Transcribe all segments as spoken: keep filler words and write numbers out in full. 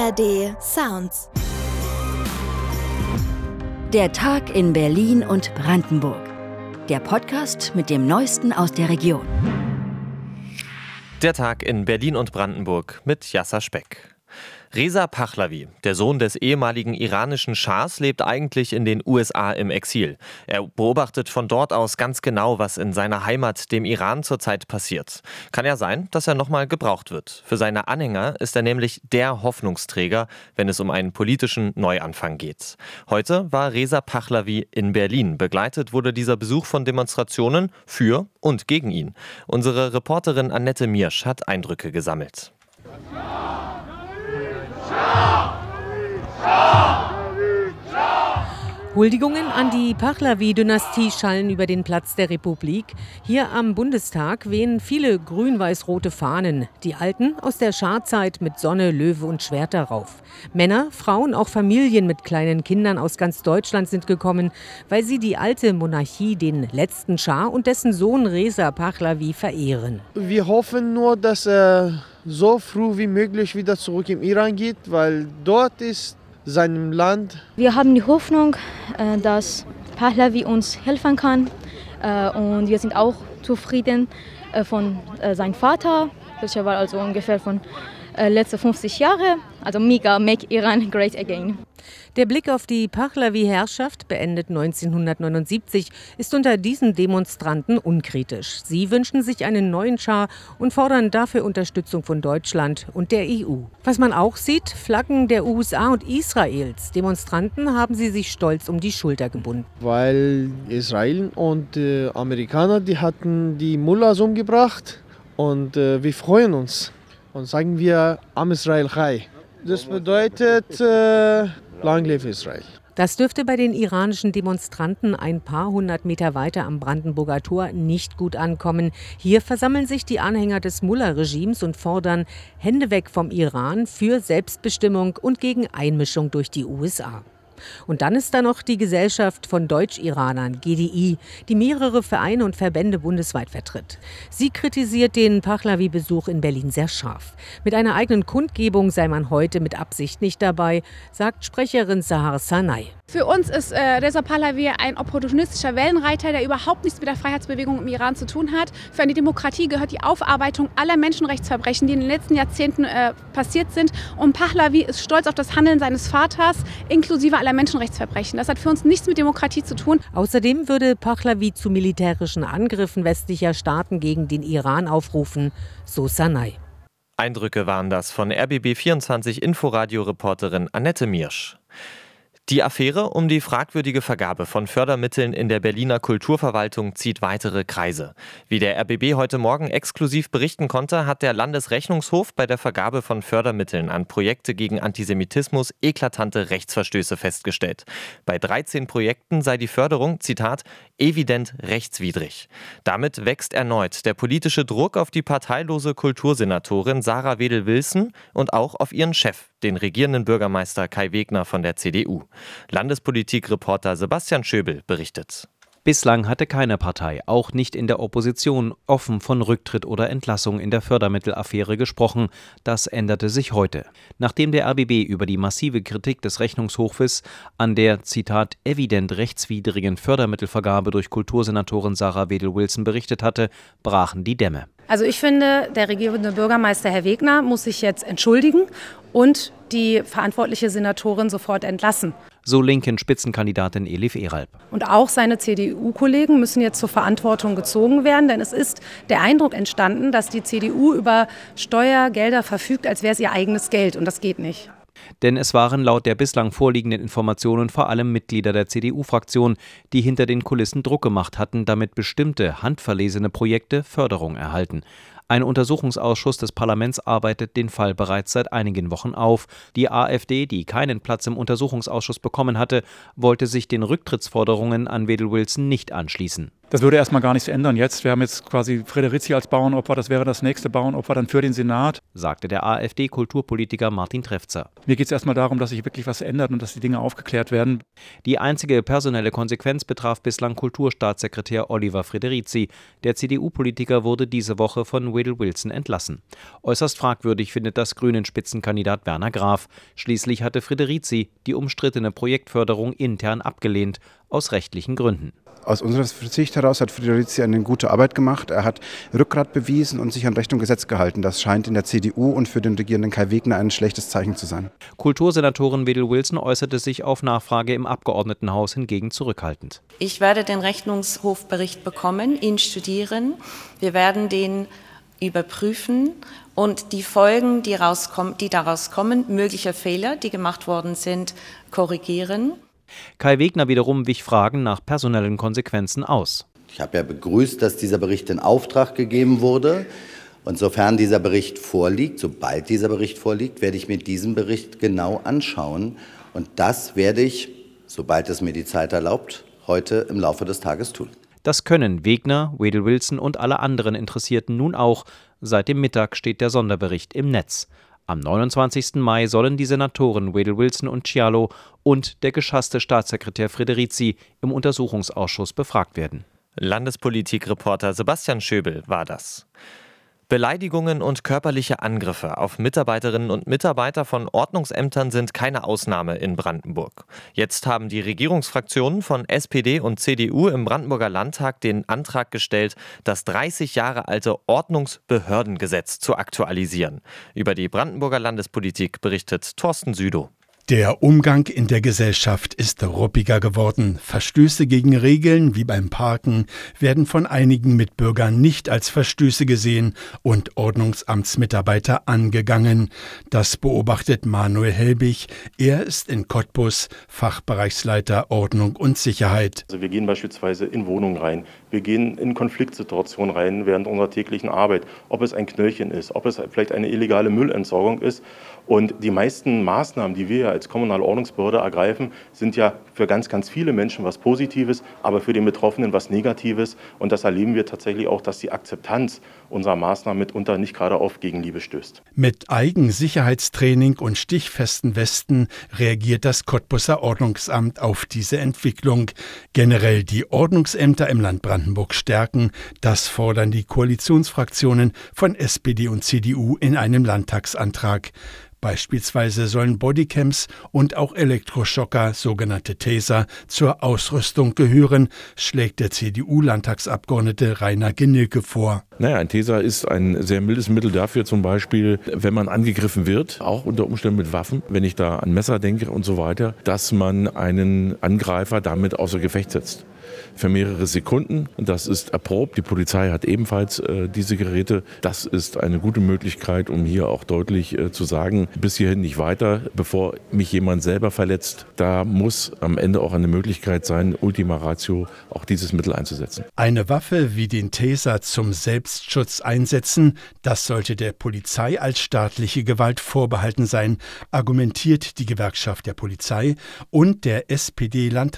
A R D Sounds. Der Tag in Berlin und Brandenburg. Der Podcast mit dem Neuesten aus der Region. Der Tag in Berlin und Brandenburg mit Yasser Speck. Reza Pahlavi, der Sohn des ehemaligen iranischen Schahs, lebt eigentlich in den U S A im Exil. Er beobachtet von dort aus ganz genau, was in seiner Heimat, dem Iran, zurzeit passiert. Kann ja sein, dass er nochmal gebraucht wird. Für seine Anhänger ist er nämlich der Hoffnungsträger, wenn es um einen politischen Neuanfang geht. Heute war Reza Pahlavi in Berlin. Begleitet wurde dieser Besuch von Demonstrationen für und gegen ihn. Unsere Reporterin Annette Miersch hat Eindrücke gesammelt. Huldigungen an die Pahlavi-Dynastie schallen über den Platz der Republik. Hier am Bundestag wehen viele grün-weiß-rote Fahnen. Die alten aus der Schahzeit mit Sonne, Löwe und Schwert darauf. Männer, Frauen, auch Familien mit kleinen Kindern aus ganz Deutschland sind gekommen, weil sie die alte Monarchie, den letzten Schah und dessen Sohn Reza Pahlavi verehren. Wir hoffen nur, dass er so früh wie möglich wieder zurück im Iran geht, weil dort ist seinem Land. Wir haben die Hoffnung, dass Pahlavi uns helfen kann, und wir sind auch zufrieden von seinem Vater, welcher war also ungefähr von letzten fünfzig Jahren, also mega make Iran great again. Der Blick auf die Pahlavi-Herrschaft, beendet neunzehnhundertneunundsiebzig, ist unter diesen Demonstranten unkritisch. Sie wünschen sich einen neuen Schah und fordern dafür Unterstützung von Deutschland und der E U. Was man auch sieht, Flaggen der U S A und Israels. Demonstranten haben sie sich stolz um die Schulter gebunden. Weil Israel und äh, Amerikaner, die hatten die Mullahs umgebracht und äh, wir freuen uns und sagen wir Am Israel Chai. Das bedeutet äh, Lang lebe Israel. Das dürfte bei den iranischen Demonstranten ein paar hundert Meter weiter am Brandenburger Tor nicht gut ankommen. Hier versammeln sich die Anhänger des Mullah-Regimes und fordern Hände weg vom Iran für Selbstbestimmung und gegen Einmischung durch die U S A. Und dann ist da noch die Gesellschaft von Deutsch-Iranern, G D I, die mehrere Vereine und Verbände bundesweit vertritt. Sie kritisiert den Pahlavi-Besuch in Berlin sehr scharf. Mit einer eigenen Kundgebung sei man heute mit Absicht nicht dabei, sagt Sprecherin Sahar Sanai. Für uns ist äh, Reza Pahlavi ein opportunistischer Wellenreiter, der überhaupt nichts mit der Freiheitsbewegung im Iran zu tun hat. Für eine Demokratie gehört die Aufarbeitung aller Menschenrechtsverbrechen, die in den letzten Jahrzehnten äh, passiert sind. Und Pahlavi ist stolz auf das Handeln seines Vaters, inklusive aller Menschenrechtsverbrechen. Das hat für uns nichts mit Demokratie zu tun. Außerdem würde Pahlavi zu militärischen Angriffen westlicher Staaten gegen den Iran aufrufen, so Sanai. Eindrücke waren das von R B B vierundzwanzig Inforadio-Reporterin Annette Miersch. Die Affäre um die fragwürdige Vergabe von Fördermitteln in der Berliner Kulturverwaltung zieht weitere Kreise. Wie der R B B heute Morgen exklusiv berichten konnte, hat der Landesrechnungshof bei der Vergabe von Fördermitteln an Projekte gegen Antisemitismus eklatante Rechtsverstöße festgestellt. Bei dreizehn Projekten sei die Förderung, Zitat, evident rechtswidrig. Damit wächst erneut der politische Druck auf die parteilose Kultursenatorin Sarah Wedel-Wilson und auch auf ihren Chef, den regierenden Bürgermeister Kai Wegner von der C D U. Landespolitik-Reporter Sebastian Schöbel berichtet. Bislang hatte keine Partei, auch nicht in der Opposition, offen von Rücktritt oder Entlassung in der Fördermittelaffäre gesprochen. Das änderte sich heute. Nachdem der R B B über die massive Kritik des Rechnungshofes an der, Zitat, evident rechtswidrigen Fördermittelvergabe durch Kultursenatorin Sarah Wedel-Wilson berichtet hatte, brachen die Dämme. Also ich finde, der regierende Bürgermeister Herr Wegner muss sich jetzt entschuldigen und die verantwortliche Senatorin sofort entlassen. So linken Spitzenkandidatin Elif Eralp. Und auch seine C D U-Kollegen müssen jetzt zur Verantwortung gezogen werden, denn es ist der Eindruck entstanden, dass die C D U über Steuergelder verfügt, als wäre es ihr eigenes Geld, und das geht nicht. Denn es waren laut der bislang vorliegenden Informationen vor allem Mitglieder der C D U-Fraktion, die hinter den Kulissen Druck gemacht hatten, damit bestimmte handverlesene Projekte Förderung erhalten. Ein Untersuchungsausschuss des Parlaments arbeitet den Fall bereits seit einigen Wochen auf. Die AfD, die keinen Platz im Untersuchungsausschuss bekommen hatte, wollte sich den Rücktrittsforderungen an Wedel-Wilson nicht anschließen. Das würde erstmal gar nichts ändern jetzt. Wir haben jetzt quasi Frederici als Bauernopfer, das wäre das nächste Bauernopfer dann für den Senat, sagte der AfD-Kulturpolitiker Martin Trefzer. Mir geht es erstmal darum, dass sich wirklich was ändert und dass die Dinge aufgeklärt werden. Die einzige personelle Konsequenz betraf bislang Kulturstaatssekretär Oliver Frederici. Der C D U-Politiker wurde diese Woche von Whittle Wilson entlassen. Äußerst fragwürdig findet das Grünen-Spitzenkandidat Werner Graf. Schließlich hatte Frederici die umstrittene Projektförderung intern abgelehnt, aus rechtlichen Gründen. Aus unserer Sicht heraus hat Frederici eine gute Arbeit gemacht. Er hat Rückgrat bewiesen und sich an Recht und Gesetz gehalten. Das scheint in der C D U und für den regierenden Kai Wegner ein schlechtes Zeichen zu sein. Kultursenatorin Whittle Wilson äußerte sich auf Nachfrage im Abgeordnetenhaus hingegen zurückhaltend. Ich werde den Rechnungshofbericht bekommen, ihn studieren. Wir werden den überprüfen und die Folgen, die, rauskommen, die daraus kommen, mögliche Fehler, die gemacht worden sind, korrigieren. Kai Wegner wiederum wich Fragen nach personellen Konsequenzen aus. Ich habe ja begrüßt, dass dieser Bericht in Auftrag gegeben wurde. Und sofern dieser Bericht vorliegt, sobald dieser Bericht vorliegt, werde ich mir diesen Bericht genau anschauen. Und das werde ich, sobald es mir die Zeit erlaubt, heute im Laufe des Tages tun. Das können Wegner, Whittle Wilson und alle anderen Interessierten nun auch. Seit dem Mittag steht der Sonderbericht im Netz. Am neunundzwanzigsten Mai sollen die Senatoren Whittle Wilson und Scialo und der geschasste Staatssekretär Frederici im Untersuchungsausschuss befragt werden. Landespolitikreporter Sebastian Schöbel war das. Beleidigungen und körperliche Angriffe auf Mitarbeiterinnen und Mitarbeiter von Ordnungsämtern sind keine Ausnahme in Brandenburg. Jetzt haben die Regierungsfraktionen von S P D und C D U im Brandenburger Landtag den Antrag gestellt, das dreißig Jahre alte Ordnungsbehördengesetz zu aktualisieren. Über die Brandenburger Landespolitik berichtet Thorsten Südow. Der Umgang in der Gesellschaft ist ruppiger geworden. Verstöße gegen Regeln wie beim Parken werden von einigen Mitbürgern nicht als Verstöße gesehen und Ordnungsamtsmitarbeiter angegangen. Das beobachtet Manuel Helbig. Er ist in Cottbus Fachbereichsleiter Ordnung und Sicherheit. Also wir gehen beispielsweise in Wohnungen rein. Wir gehen in Konfliktsituationen rein während unserer täglichen Arbeit. Ob es ein Knöllchen ist, ob es vielleicht eine illegale Müllentsorgung ist. Und die meisten Maßnahmen, die wir ja als kommunale Ordnungsbehörde ergreifen, sind ja für ganz, ganz viele Menschen was Positives, aber für den Betroffenen was Negatives. Und das erleben wir tatsächlich auch, dass die Akzeptanz unserer Maßnahmen mitunter nicht gerade auf Gegenliebe stößt. Mit Eigensicherheitstraining und stichfesten Westen reagiert das Cottbuser Ordnungsamt auf diese Entwicklung. Generell die Ordnungsämter im Land Brandenburg stärken, das fordern die Koalitionsfraktionen von S P D und C D U in einem Landtagsantrag. Beispielsweise sollen Bodycams und auch Elektroschocker, sogenannte Taser, zur Ausrüstung gehören, schlägt der C D U-Landtagsabgeordnete Rainer Gnilke vor. Naja, ein Taser ist ein sehr mildes Mittel dafür, zum Beispiel, wenn man angegriffen wird, auch unter Umständen mit Waffen, wenn ich da an Messer denke und so weiter, dass man einen Angreifer damit außer Gefecht setzt. Für mehrere Sekunden. Das ist erprobt. Die Polizei hat ebenfalls äh, diese Geräte. Das ist eine gute Möglichkeit, um hier auch deutlich äh, zu sagen, bis hierhin nicht weiter, bevor mich jemand selber verletzt. Da muss am Ende auch eine Möglichkeit sein, Ultima Ratio, auch dieses Mittel einzusetzen. Eine Waffe wie den Taser zum Selbstschutz einsetzen, das sollte der Polizei als staatliche Gewalt vorbehalten sein, argumentiert die Gewerkschaft der Polizei und der S P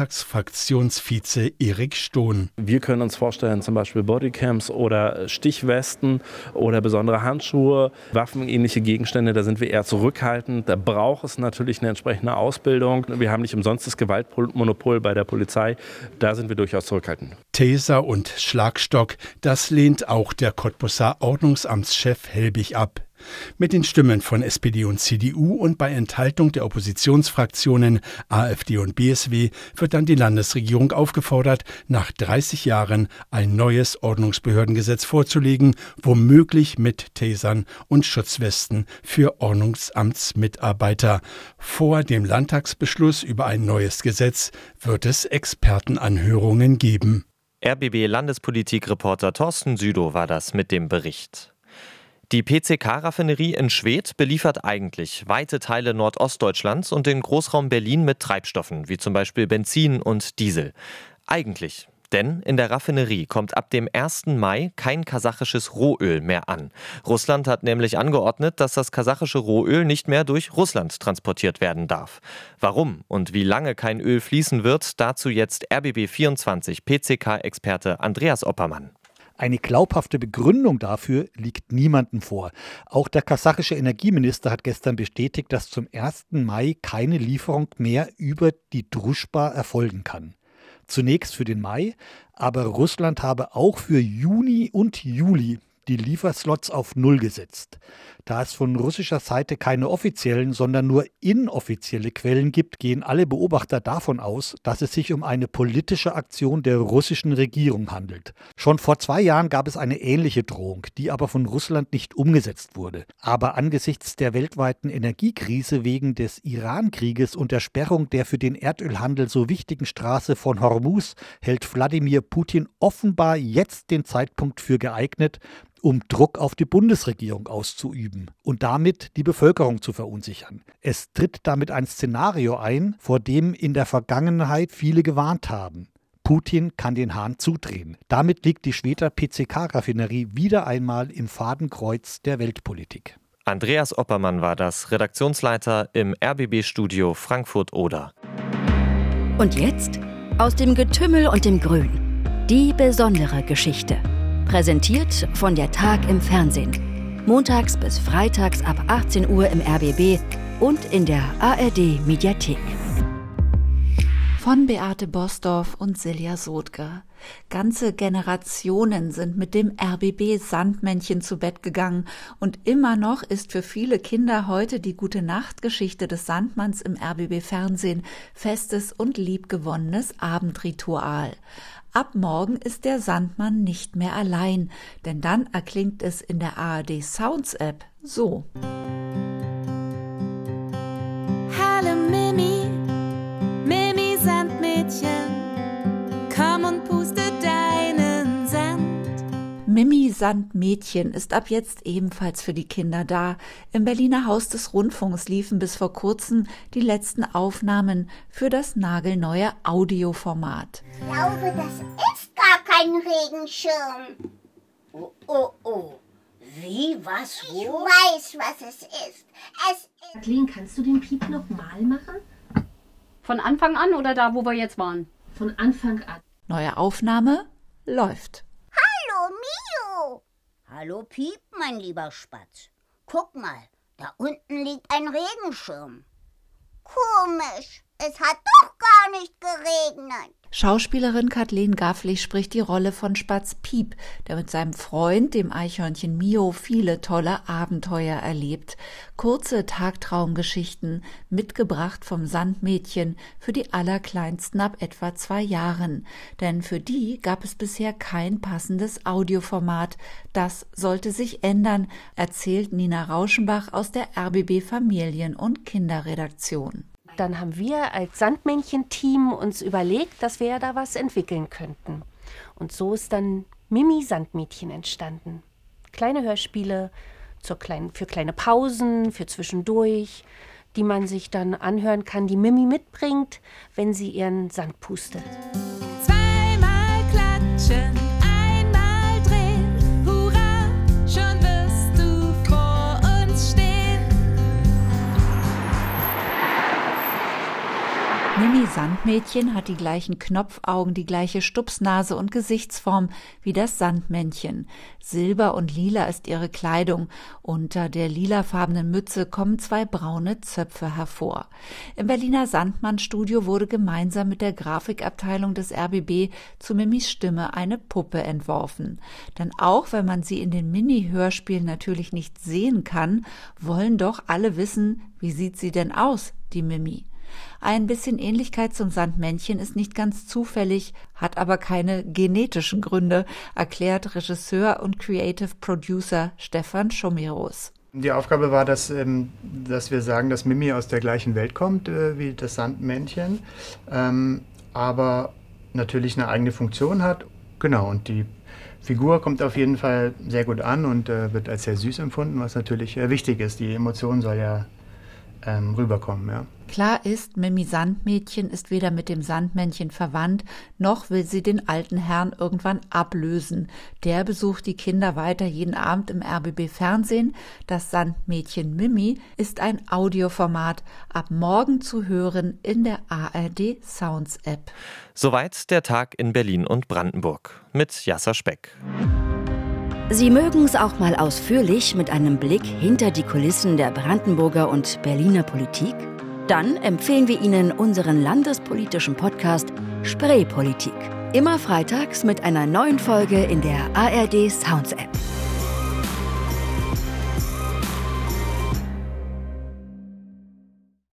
D-Landtagsfraktionsvize Erik Stohn. Wir können uns vorstellen, zum Beispiel Bodycams oder Stichwesten oder besondere Handschuhe, waffenähnliche Gegenstände, da sind wir eher zurückhaltend. Da braucht es natürlich eine entsprechende Ausbildung. Wir haben nicht umsonst das Gewaltmonopol bei der Polizei, da sind wir durchaus zurückhaltend. Taser und Schlagstock, das lehnt auch der Cottbuser Ordnungsamtschef Helbig ab. Mit den Stimmen von S P D und C D U und bei Enthaltung der Oppositionsfraktionen AfD und B S W wird dann die Landesregierung aufgefordert, nach dreißig Jahren ein neues Ordnungsbehördengesetz vorzulegen, womöglich mit Tasern und Schutzwesten für Ordnungsamtsmitarbeiter. Vor dem Landtagsbeschluss über ein neues Gesetz wird es Expertenanhörungen geben. R B B-Landespolitikreporter Thorsten Südow war das mit dem Bericht. Die P C K-Raffinerie in Schwedt beliefert eigentlich weite Teile Nordostdeutschlands und den Großraum Berlin mit Treibstoffen, wie zum Beispiel Benzin und Diesel. Eigentlich. Denn in der Raffinerie kommt ab dem ersten Mai kein kasachisches Rohöl mehr an. Russland hat nämlich angeordnet, dass das kasachische Rohöl nicht mehr durch Russland transportiert werden darf. Warum und wie lange kein Öl fließen wird, dazu jetzt R B B vierundzwanzig P C K-Experte Andreas Oppermann. Eine glaubhafte Begründung dafür liegt niemandem vor. Auch der kasachische Energieminister hat gestern bestätigt, dass zum ersten Mai keine Lieferung mehr über die Druschba erfolgen kann. Zunächst für den Mai, aber Russland habe auch für Juni und Juli die Lieferslots auf Null gesetzt. Da es von russischer Seite keine offiziellen, sondern nur inoffizielle Quellen gibt, gehen alle Beobachter davon aus, dass es sich um eine politische Aktion der russischen Regierung handelt. Schon vor zwei Jahren gab es eine ähnliche Drohung, die aber von Russland nicht umgesetzt wurde. Aber angesichts der weltweiten Energiekrise wegen des Iran-Krieges und der Sperrung der für den Erdölhandel so wichtigen Straße von Hormuz hält Wladimir Putin offenbar jetzt den Zeitpunkt für geeignet, um Druck auf die Bundesregierung auszuüben und damit die Bevölkerung zu verunsichern. Es tritt damit ein Szenario ein, vor dem in der Vergangenheit viele gewarnt haben. Putin kann den Hahn zudrehen. Damit liegt die Schwedter P C K-Raffinerie wieder einmal im Fadenkreuz der Weltpolitik. Andreas Oppermann war das, Redaktionsleiter im R B B-Studio Frankfurt-Oder. Und jetzt aus dem Getümmel und dem Grün. Die besondere Geschichte. Präsentiert von der Tag im Fernsehen. Montags bis freitags ab achtzehn Uhr im R B B und in der A R D-Mediathek. Von Beate Bosdorf und Silja Sodger. Ganze Generationen sind mit dem R B B-Sandmännchen zu Bett gegangen und immer noch ist für viele Kinder heute die Gute-Nacht-Geschichte des Sandmanns im R B B-Fernsehen festes und liebgewonnenes Abendritual. Ab morgen ist der Sandmann nicht mehr allein, denn dann erklingt es in der A R D Sounds App so. Hallo Mimi, Mimi Sandmädchen, komm und puste deinen Sand. Mimi Sandmädchen ist ab jetzt ebenfalls für die Kinder da. Im Berliner Haus des Rundfunks liefen bis vor kurzem die letzten Aufnahmen für das nagelneue Audioformat. Ich glaube, das ist gar kein Regenschirm. Oh, oh, oh. Wie, was, wo? Ich weiß, was es ist. Es ist... Kathleen, kannst du den Piep nochmal machen? Von Anfang an oder da, wo wir jetzt waren? Von Anfang an. Neue Aufnahme läuft. Hallo, Mio. Hallo, Piep, mein lieber Spatz. Guck mal, da unten liegt ein Regenschirm. Komisch, es hat doch gar nicht geregnet. Schauspielerin Kathleen Gaffley spricht die Rolle von Spatz Piep, der mit seinem Freund, dem Eichhörnchen Mio, viele tolle Abenteuer erlebt. Kurze Tagtraumgeschichten, mitgebracht vom Sandmädchen für die Allerkleinsten ab etwa zwei Jahren. Denn für die gab es bisher kein passendes Audioformat. Das sollte sich ändern, erzählt Nina Rauschenbach aus der R B B Familien- und Kinderredaktion. Dann haben wir als Sandmännchen-Team uns überlegt, dass wir ja da was entwickeln könnten. Und so ist dann Mimi Sandmädchen entstanden. Kleine Hörspiele zur kleinen, für kleine Pausen, für zwischendurch, die man sich dann anhören kann, die Mimi mitbringt, wenn sie ihren Sand pustet. Zweimal klatschen, einmal drehen, hurra, schon wirst du vor uns stehen. Mimi Sandmädchen hat die gleichen Knopfaugen, die gleiche Stupsnase und Gesichtsform wie das Sandmännchen. Silber und lila ist ihre Kleidung. Unter der lilafarbenen Mütze kommen zwei braune Zöpfe hervor. Im Berliner Sandmann-Studio wurde gemeinsam mit der Grafikabteilung des R B B zu Mimis Stimme eine Puppe entworfen. Denn auch wenn man sie in den Mini-Hörspielen natürlich nicht sehen kann, wollen doch alle wissen, wie sieht sie denn aus, die Mimi. Ein bisschen Ähnlichkeit zum Sandmännchen ist nicht ganz zufällig, hat aber keine genetischen Gründe, erklärt Regisseur und Creative Producer Stefan Schomerus. Die Aufgabe war, dass, ähm, dass wir sagen, dass Mimi aus der gleichen Welt kommt äh, wie das Sandmännchen, ähm, aber natürlich eine eigene Funktion hat. Genau, und die Figur kommt auf jeden Fall sehr gut an und äh, wird als sehr süß empfunden, was natürlich äh, wichtig ist. Die Emotion soll ja ähm, rüberkommen. Ja. Klar ist, Mimi Sandmädchen ist weder mit dem Sandmännchen verwandt, noch will sie den alten Herrn irgendwann ablösen. Der besucht die Kinder weiter jeden Abend im R B B Fernsehen. Das Sandmädchen Mimi ist ein Audioformat, ab morgen zu hören in der A R D Sounds App. Soweit der Tag in Berlin und Brandenburg mit Jasser Speck. Sie mögen es auch mal ausführlich mit einem Blick hinter die Kulissen der Brandenburger und Berliner Politik? Dann empfehlen wir Ihnen unseren landespolitischen Podcast Spreepolitik. Immer freitags mit einer neuen Folge in der A R D Sounds App.